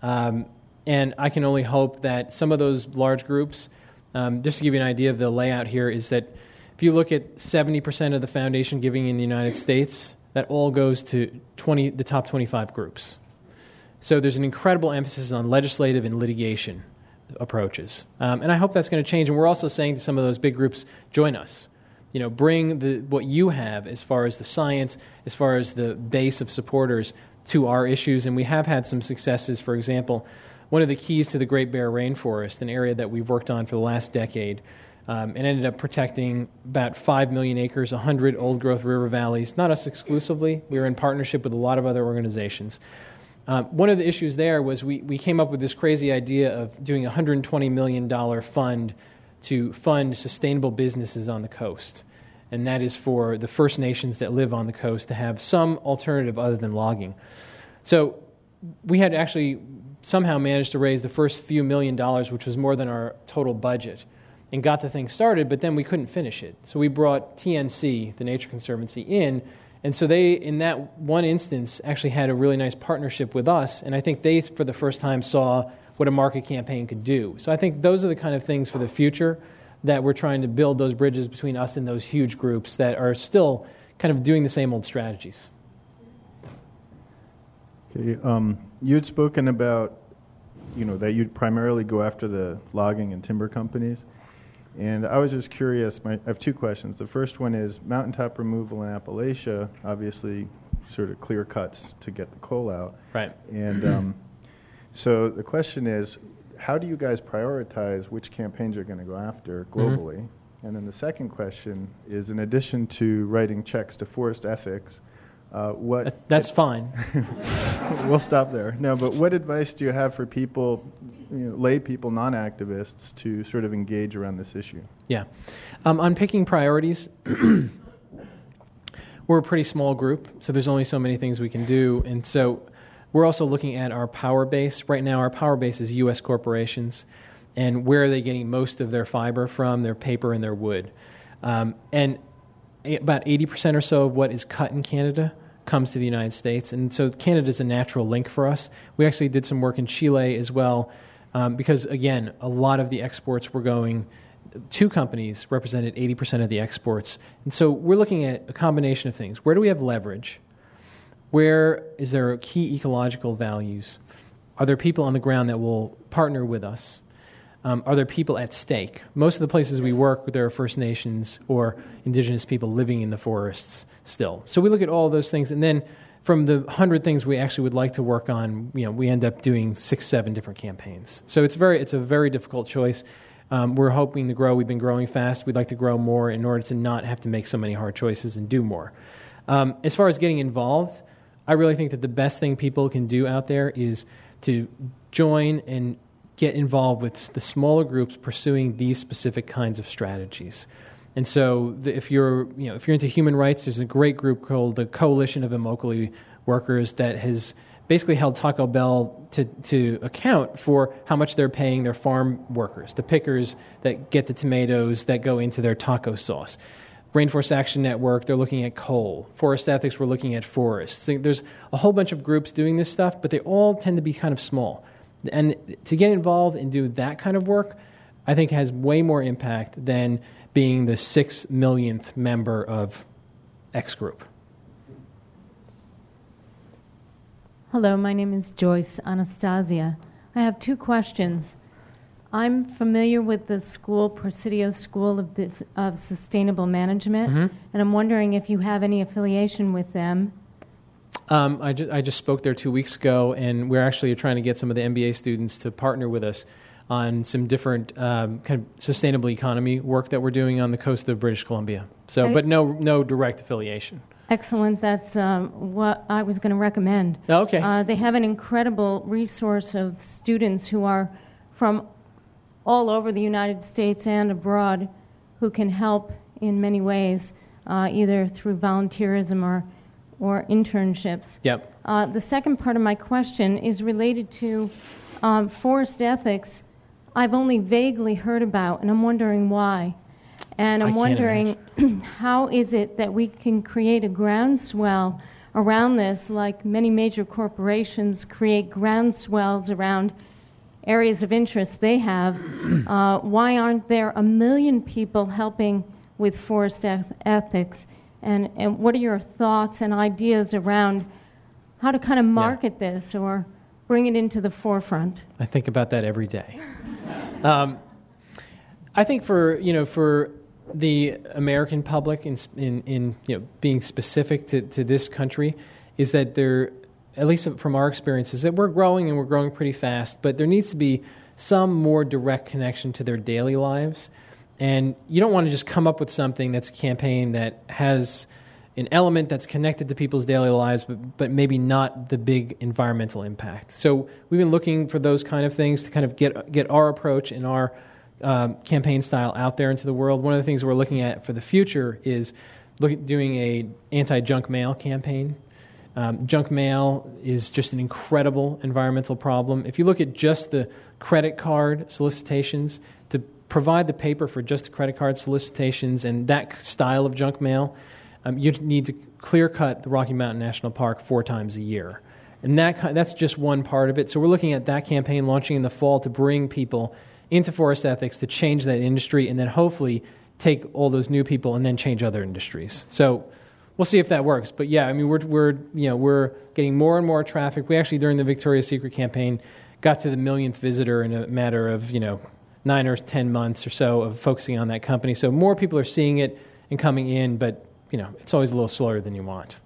and I can only hope that some of those large groups, just to give you an idea of the layout here, is that if you look at 70% of the foundation giving in the United States, that all goes to the top 25 groups. So there's an incredible emphasis on legislative and litigation approaches. And I hope that's going to change. And we're also saying to some of those big groups, join us. Bring what you have as far as the science, as far as the base of supporters to our issues. And we have had some successes. For example, one of the keys to the Great Bear Rainforest, an area that we've worked on for the last decade, and ended up protecting about 5 million acres, 100 old-growth river valleys. Not us exclusively. We were in partnership with a lot of other organizations. One of the issues there was we came up with this crazy idea of doing a $120 million fund to fund sustainable businesses on the coast. And that is for the First Nations that live on the coast to have some alternative other than logging. So we had actually somehow managed to raise the first few $1 million, which was more than our total budget, and got the thing started, but then we couldn't finish it. So we brought TNC, the Nature Conservancy, in, and so they, in that one instance, actually had a really nice partnership with us, and I think they, for the first time, saw what a market campaign could do. So I think those are the kind of things for the future that we're trying to build, those bridges between us and those huge groups that are still kind of doing the same old strategies. Okay, you had spoken about, that you'd primarily go after the logging and timber companies. And I was just curious, I have two questions. The first one is mountaintop removal in Appalachia, obviously sort of clear cuts to get the coal out. Right. And so the question is, how do you guys prioritize which campaigns you're going to go after globally? And then the second question is, in addition to writing checks to Forest Ethics, That's fine. We'll stop there. No, but what advice do you have for people, lay people, non-activists, to sort of engage around this issue? Yeah. On picking priorities, we're a pretty small group, so there's only so many things we can do. And so we're also looking at our power base. Right now, our power base is U.S. corporations. And where are they getting most of their fiber from, their paper and their wood? And about 80% or so of what is cut in Canada comes to the United States. And so Canada is a natural link for us. We actually did some work in Chile as well because, again, a lot of the exports were going, two companies represented 80% of the exports. And so we're looking at a combination of things. Where do we have leverage? Where is there key ecological values? Are there people on the ground that will partner with us? Are there people at stake? Most of the places we work, there are First Nations or indigenous people living in the forests still. So we look at all of those things, and then from the 100 things we actually would like to work on, we end up doing 6-7 different campaigns. So it's a very difficult choice. We're hoping to grow. We've been growing fast. We'd like to grow more in order to not have to make so many hard choices and do more. As far as getting involved, I really think that the best thing people can do out there is to join and get involved with the smaller groups pursuing these specific kinds of strategies. And so if you're into human rights, there's a great group called the Coalition of Immokalee Workers that has basically held Taco Bell to account for how much they're paying their farm workers, the pickers that get the tomatoes that go into their taco sauce. Rainforest Action Network, they're looking at coal. Forest Ethics, we're looking at forests. So there's a whole bunch of groups doing this stuff, but they all tend to be kind of small. And to get involved and do that kind of work, I think has way more impact than being the 6 millionth member of X group. Hello, my name is Joyce Anastasia. I have 2 questions. I'm familiar with the school, Presidio School of Sustainable Management, and I'm wondering if you have any affiliation with them. I just spoke there 2 weeks ago, and we're actually trying to get some of the MBA students to partner with us on some different kind of sustainable economy work that we're doing on the coast of British Columbia. So, but no direct affiliation. Excellent. That's what I was going to recommend. Oh, okay. They have an incredible resource of students who are from all over the United States and abroad who can help in many ways, either through volunteerism or internships. Yep. The second part of my question is related to forest ethics. I've only vaguely heard about, and I'm wondering why. And I'm wondering how is it that we can create a groundswell around this, like many major corporations create groundswells around areas of interest they have. Why aren't there 1 million people helping with forest ethics? And what are your thoughts and ideas around how to kind of market this or bring it into the forefront? I think about that every day. I think for the American public in being specific to this country is that there, at least from our experiences, that we're growing and we're growing pretty fast, but there needs to be some more direct connection to their daily lives. And you don't want to just come up with something that's a campaign that has an element that's connected to people's daily lives, but maybe not the big environmental impact. So we've been looking for those kind of things to kind of get our approach and our campaign style out there into the world. One of the things we're looking at for the future is doing a anti-junk mail campaign. Junk mail is just an incredible environmental problem. If you look at just the credit card solicitations, to provide the paper for just the credit card solicitations and that style of junk mail, you need to clear-cut the Rocky Mountain National Park 4 times a year. And that's just one part of it. So we're looking at that campaign launching in the fall to bring people into forest ethics, to change that industry, and then hopefully take all those new people and then change other industries. So we'll see if that works. But yeah, I mean, we're getting more and more traffic. We actually, during the Victoria's Secret campaign, got to the 1 millionth visitor in a matter of 9 or 10 months or so of focusing on that company. So more people are seeing it and coming in, but it's always a little slower than you want.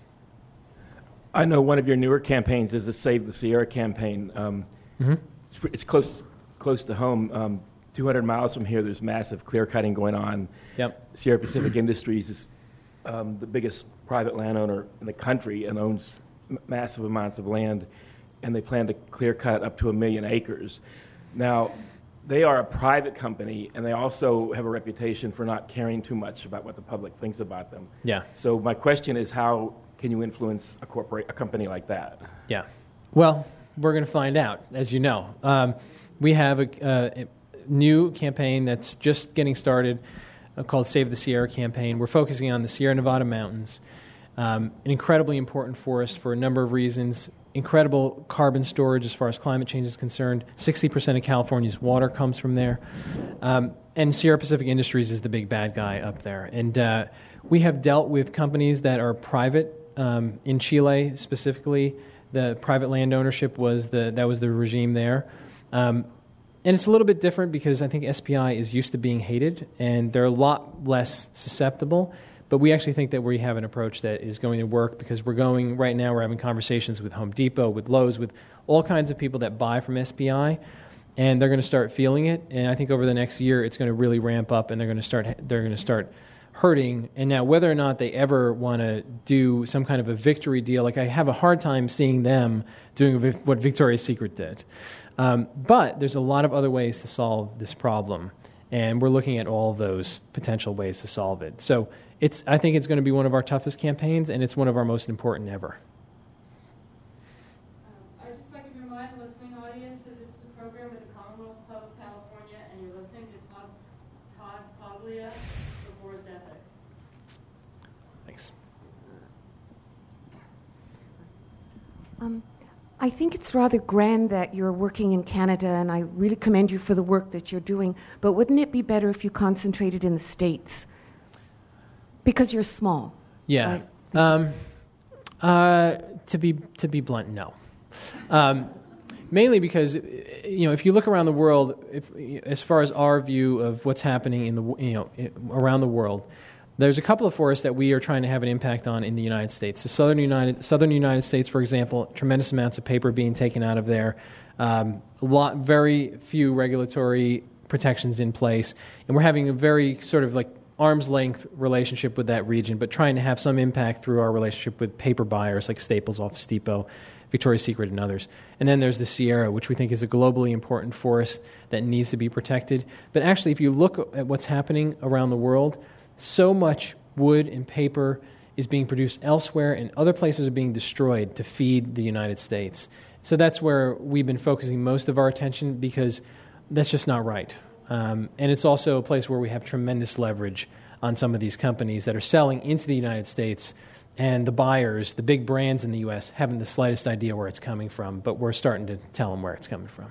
I know one of your newer campaigns is the Save the Sierra campaign. It's close to home. 200 miles from here, there's massive clear cutting going on. Yep. Sierra Pacific Industries is the biggest private landowner in the country and owns massive amounts of land, and they plan to clear cut up to 1 million acres. Now, they are a private company, and they also have a reputation for not caring too much about what the public thinks about them. Yeah. So my question is, how can you influence a company like that? Yeah. Well, we're going to find out, as you know. We have a new campaign that's just getting started called Save the Sierra campaign. We're focusing on the Sierra Nevada mountains, an incredibly important forest for a number of reasons. Incredible carbon storage as far as climate change is concerned. 60% of California's water comes from there. And Sierra Pacific Industries is the big bad guy up there. And we have dealt with companies that are private. In Chile specifically, the private land ownership was the regime there. And it's a little bit different because I think SPI is used to being hated, and they're a lot less susceptible. But we actually think that we have an approach that is going to work because we're having conversations with Home Depot, with Lowe's, with all kinds of people that buy from SPI, and they're going to start feeling it. And I think over the next year, it's going to really ramp up, and they're going to start hurting. And now, whether or not they ever want to do some kind of a victory deal, like I have a hard time seeing them doing what Victoria's Secret did. But there's a lot of other ways to solve this problem, and we're looking at all of those potential ways to solve it. So I think it's going to be one of our toughest campaigns, and it's one of our most important ever. I'd just like to remind the listening audience that this is a program with the Commonwealth Club of California, and you're listening to Todd Poglia for Forest Ethics. Thanks. I think it's rather grand that you're working in Canada, and I really commend you for the work that you're doing. But wouldn't it be better if you concentrated in the States? Because you're small. Yeah. Right? To be blunt, no. Mainly because if you look around the world, as far as our view of what's happening around the world, there's a couple of forests that we are trying to have an impact on in the United States. The southern United States, for example, tremendous amounts of paper being taken out of there, very few regulatory protections in place, and we're having a very sort of like arm's length relationship with that region, but trying to have some impact through our relationship with paper buyers like Staples, Office Depot, Victoria's Secret, and others. And then there's the Sierra, which we think is a globally important forest that needs to be protected. But actually, if you look at what's happening around the world, so much wood and paper is being produced elsewhere, and other places are being destroyed to feed the United States. So that's where we've been focusing most of our attention, because that's just not right. And it's also a place where we have tremendous leverage on some of these companies that are selling into the United States, and the buyers, the big brands in the U.S., haven't the slightest idea where it's coming from, but we're starting to tell them where it's coming from.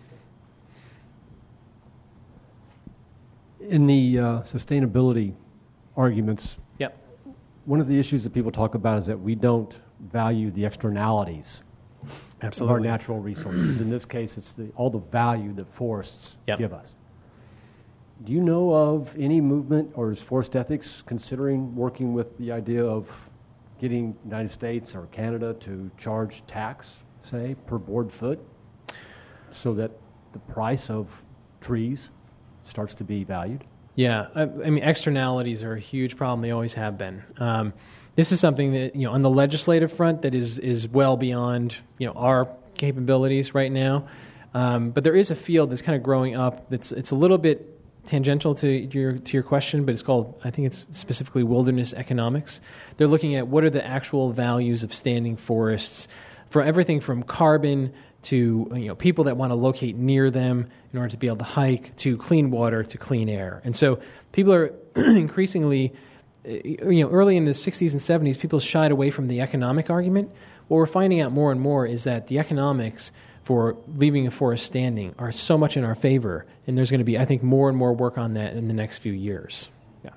In the sustainability arguments, yep, one of the issues that people talk about is that we don't value the externalities of our natural resources. In this case, it's all the value that forests give us. Do you know of any movement, or is Forest Ethics considering working with the idea of getting the United States or Canada to charge tax, say, per board foot, so that the price of trees starts to be valued? Yeah, I mean, externalities are a huge problem. They always have been. This is something that, on the legislative front, that is well beyond, our capabilities right now. But there is a field that's kind of growing up. It's a little bit tangential to your question, but it's called, I think it's specifically wilderness economics. They're looking at what are the actual values of standing forests, for everything from carbon to people that want to locate near them in order to be able to hike, to clean water, to clean air. And so people are increasingly, early in the 60s and 70s, people shied away from the economic argument. What we're finding out more and more is that the economics for leaving a forest standing are so much in our favor, and there's going to be, I think, more and more work on that in the next few years. Yeah.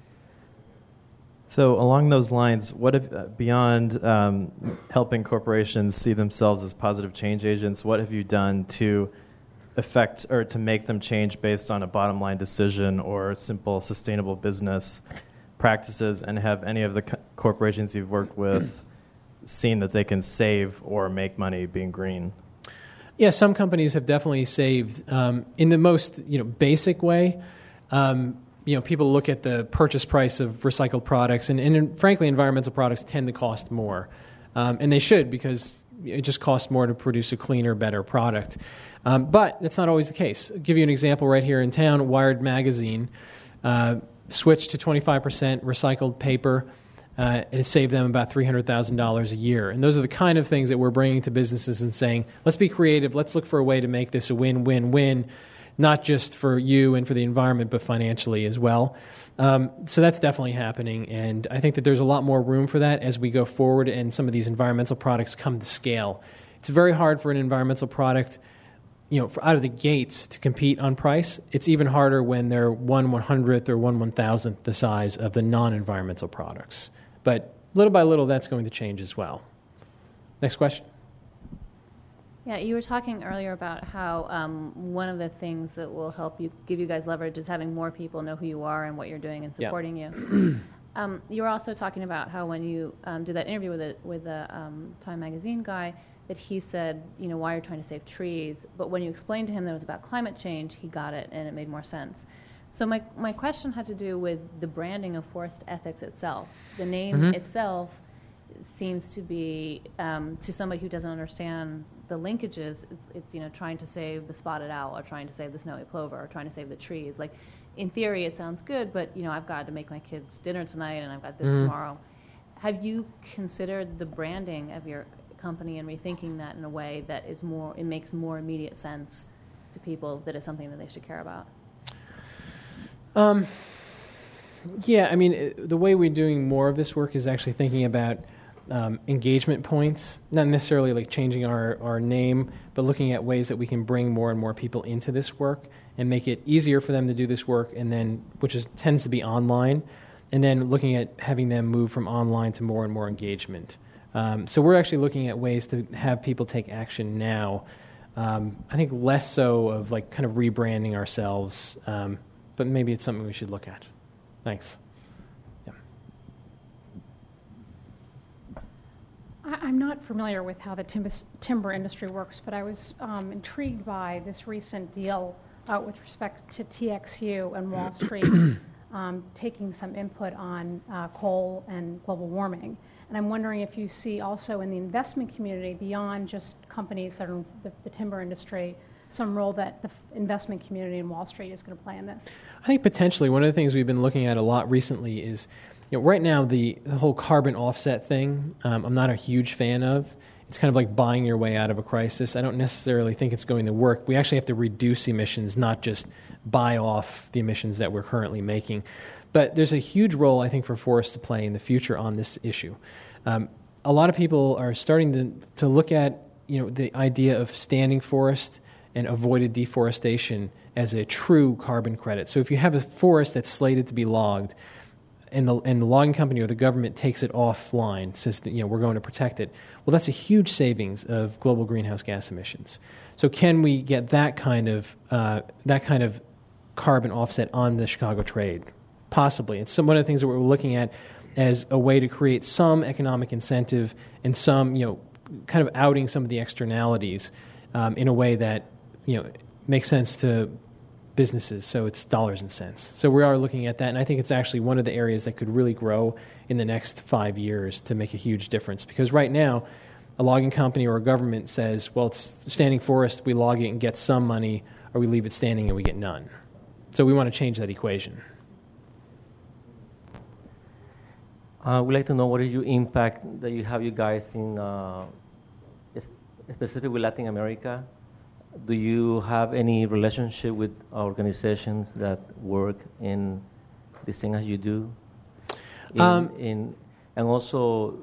So along those lines, what if, beyond helping corporations see themselves as positive change agents, what have you done to affect or to make them change based on a bottom line decision or simple sustainable business practices, and have any of the corporations you've worked with seen that they can save or make money being green? Yeah, some companies have definitely saved in the most basic way. People look at the purchase price of recycled products, and frankly, environmental products tend to cost more, and they should, because it just costs more to produce a cleaner, better product. But that's not always the case. I'll give you an example right here in town. Wired Magazine switched to 25% recycled paper. It has saved them about $300,000 a year. And those are the kind of things that we're bringing to businesses and saying, let's be creative, let's look for a way to make this a win-win-win, not just for you and for the environment, but financially as well. So that's definitely happening, and I think that there's a lot more room for that as we go forward and some of these environmental products come to scale. It's very hard for an environmental product, out of the gates to compete on price. It's even harder when they're 1/100th or 1/1000th the size of the non-environmental products. But little by little, that's going to change as well. Next question. Yeah, you were talking earlier about how one of the things that will help give you guys leverage is having more people know who you are and what you're doing and supporting you. You were also talking about how when you did that interview with the Time Magazine guy, that he said, why you're trying to save trees. But when you explained to him that it was about climate change, he got it and it made more sense. So my question had to do with the branding of forest ethics itself. The name itself seems to be, to somebody who doesn't understand the linkages, it's trying to save the spotted owl or trying to save the snowy plover or trying to save the trees. Like, in theory, it sounds good, but I've got to make my kids dinner tonight and I've got this tomorrow. Have you considered the branding of your company and rethinking that in a way that is it makes more immediate sense to people, that is something that they should care about? Yeah, I mean, the way we're doing more of this work is actually thinking about engagement points, not necessarily like changing our name, but looking at ways that we can bring more and more people into this work and make it easier for them to do this work, and then tends to be online, and then looking at having them move from online to more and more engagement. So we're actually looking at ways to have people take action now. I think less so of like kind of rebranding ourselves, but maybe it's something we should look at. Thanks. Yeah. I'm not familiar with how the timber industry works, but I was intrigued by this recent deal with respect to TXU and Wall Street taking some input on coal and global warming. And I'm wondering if you see also in the investment community, beyond just companies that are in the timber industry, some role that the investment community in Wall Street is going to play in this? I think potentially. One of the things we've been looking at a lot recently is, right now the whole carbon offset thing, I'm not a huge fan of. It's kind of like buying your way out of a crisis. I don't necessarily think it's going to work. We actually have to reduce emissions, not just buy off the emissions that we're currently making. But there's a huge role, I think, for forests to play in the future on this issue. A lot of people are starting to look at the idea of standing forest and avoided deforestation as a true carbon credit. So if you have a forest that's slated to be logged, and the logging company or the government takes it offline, says that, we're going to protect it, well, that's a huge savings of global greenhouse gas emissions. So can we get that kind of carbon offset on the Chicago trade? Possibly. It's one of the things that we're looking at as a way to create some economic incentive and some, kind of outing some of the externalities in a way that, makes sense to businesses. So it's dollars and cents. So we are looking at that, and I think it's actually one of the areas that could really grow in the next 5 years to make a huge difference. Because right now, a logging company or a government says, well, it's standing forest, we log it and get some money, or we leave it standing and we get none. So we want to change that equation. We'd like to know what is your impact that you have, you guys, in specifically Latin America. Do you have any relationship with organizations that work in the same as you do? And also,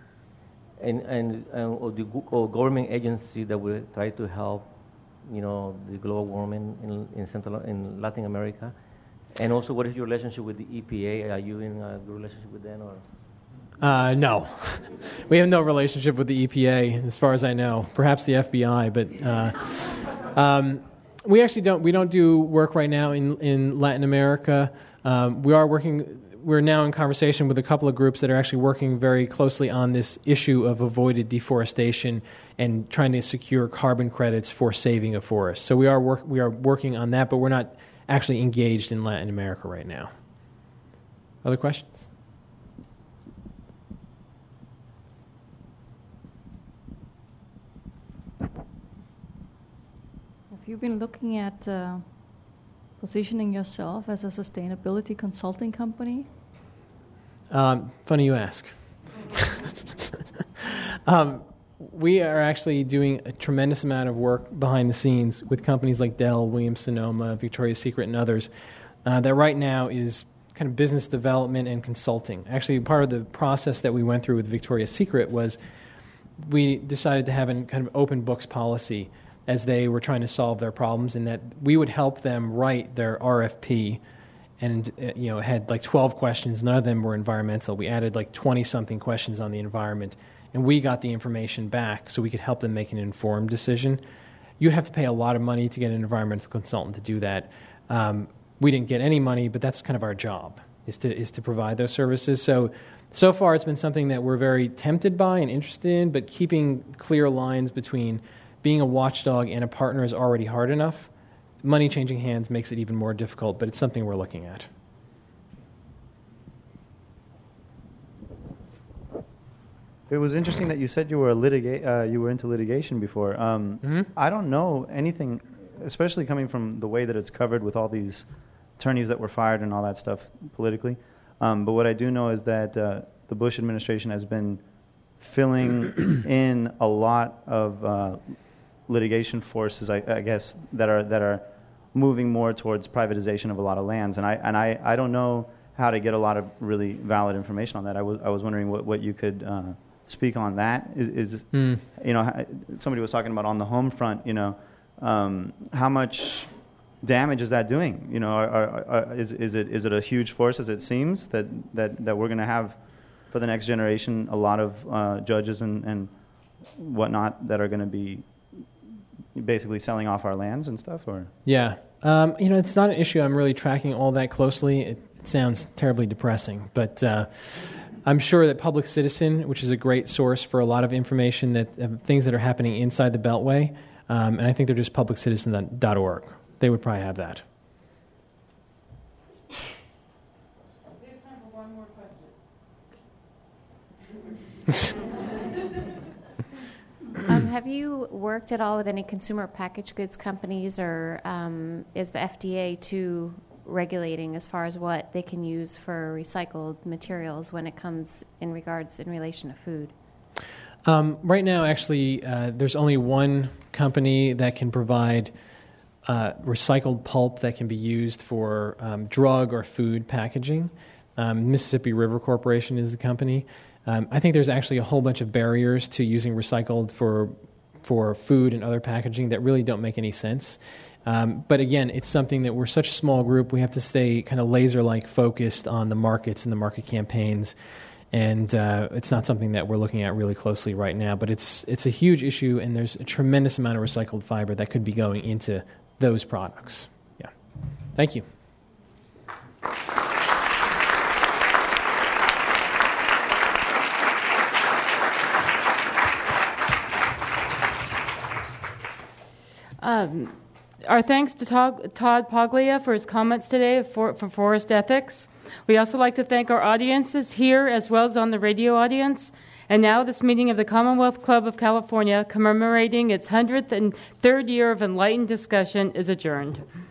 or government agency that will try to help, the global warming in Latin America. And also, what is your relationship with the EPA? Are you in a good relationship with them, or? No, we have no relationship with the EPA, as far as I know. Perhaps the FBI, but we actually don't. We don't do work right now in Latin America. We are working we're now in conversation with a couple of groups that are actually working very closely on this issue of avoided deforestation and trying to secure carbon credits for saving a forest. So we are working on that, but we're not actually engaged in Latin America right now. Other questions? Have you been looking at positioning yourself as a sustainability consulting company? Funny you ask. We are actually doing a tremendous amount of work behind the scenes with companies like Dell, Williams-Sonoma, Victoria's Secret, and others that right now is kind of business development and consulting. Actually, part of the process that we went through with Victoria's Secret was we decided to have a kind of open books policy as they were trying to solve their problems, and that we would help them write their RFP, and it had like 12 questions. None of them were environmental. We added like 20-something questions on the environment, and we got the information back so we could help them make an informed decision. You'd have to pay a lot of money to get an environmental consultant to do that. We didn't get any money, but that's kind of our job, is to provide those services. So far it's been something that we're very tempted by and interested in, but keeping clear lines between being a watchdog and a partner is already hard enough. Money changing hands makes it even more difficult, but it's something we're looking at. It was interesting that you said you were you were into litigation before. I don't know anything, especially coming from the way that it's covered with all these attorneys that were fired and all that stuff politically. But what I do know is that the Bush administration has been filling in a lot of litigation forces, I guess, that are moving more towards privatization of a lot of lands, and I don't know how to get a lot of really valid information on that. I was wondering what you could speak on that. Somebody was talking about on the home front, how much damage is that doing? Is it a huge force as it seems that we're going to have for the next generation a lot of judges and whatnot that are going to be basically selling off our lands and stuff? Or yeah, it's not an issue I'm really tracking all that closely. It sounds terribly depressing, but I'm sure that Public Citizen, which is a great source for a lot of information that things that are happening inside the Beltway, and I think they're just publiccitizen.org. They would probably have that. We have time for one more question. Have you worked at all with any consumer packaged goods companies, or is the FDA too regulating as far as what they can use for recycled materials when it comes in relation to food? Right now, actually, there's only one company that can provide recycled pulp that can be used for drug or food packaging. Mississippi River Corporation is the company. I think there's actually a whole bunch of barriers to using recycled for food and other packaging that really don't make any sense. But again, it's something that we're such a small group, we have to stay kind of laser-like focused on the markets and the market campaigns. And it's not something that we're looking at really closely right now. But it's a huge issue, and there's a tremendous amount of recycled fiber that could be going into those products. Yeah. Thank you. Our thanks to Todd Poglia for his comments today for Forest Ethics. We also like to thank our audiences here as well as on the radio audience. And now this meeting of the Commonwealth Club of California, commemorating its 103rd year of enlightened discussion, is adjourned.